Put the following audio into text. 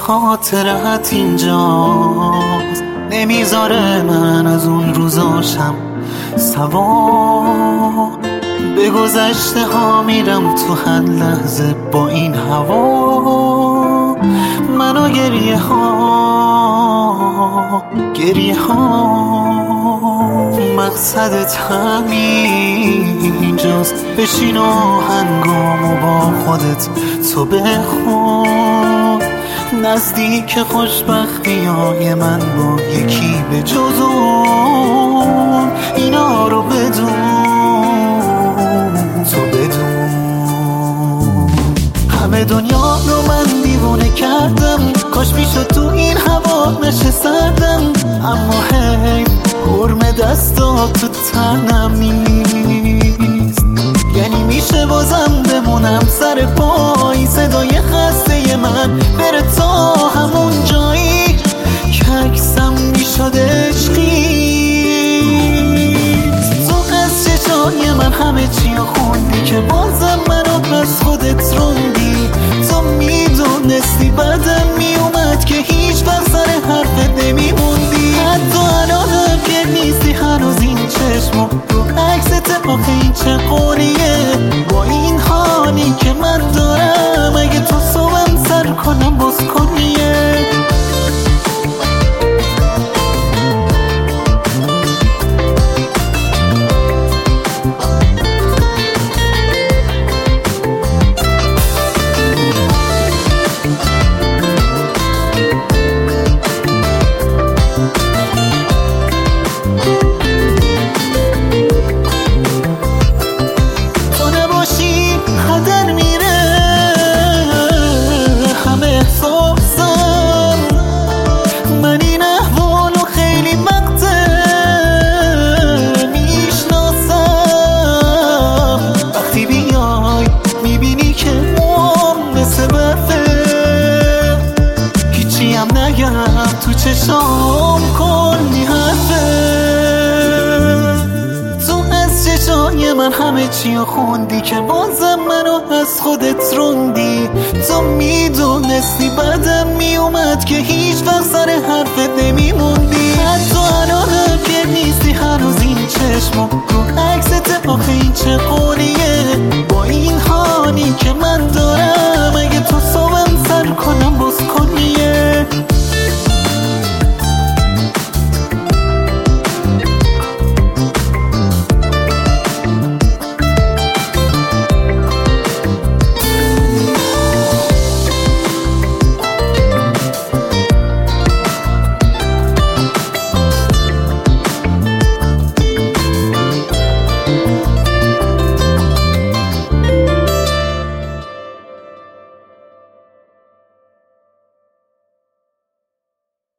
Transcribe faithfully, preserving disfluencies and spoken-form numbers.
خاطرت اینجاست، نمیذاره من از اون روزاشم سوا. به گذشته ها میرم تو هر لحظه با این هوا. منو گریه ها گریه ها مقصدت همینجاست. بشین و هنگامو با خودت تو بخون، نزدیک خوشبختی های من با یکی به جز اون. اینا رو بدون تو بدون همه دنیا رو من دیوونه کردم، کاش میشد تو این هوا نشه سردم. اما هی حرم دستا تو تنم نیست، یعنی میشه بازم بمونم سر پای. صدای خسته من بره تا همون جایی که عکسم میشد عشقی. تو از چشای من همه چی رو خوندی که بازم منو از خودت روندی. تو میدونستی بعدم میومد که هیچ وقت سر حرفت نمیموندی. حتی الانم که نیستی هنوز این چشمو رو عکست آخه این چه قولیه. با این حالی که من دارم اگه تو صبحم سر کنم باز کنیه. تو چشام کلی حرفه، تو از چشای من همه چی رو خوندی که بازم منو از خودت روندی. تو میدونستی بعدم میومد که هیچ وقت سر حرفت نمیموندی. حتی الانم که نیستی هنوز این چشمو رو عکست آخه این چه قولیه.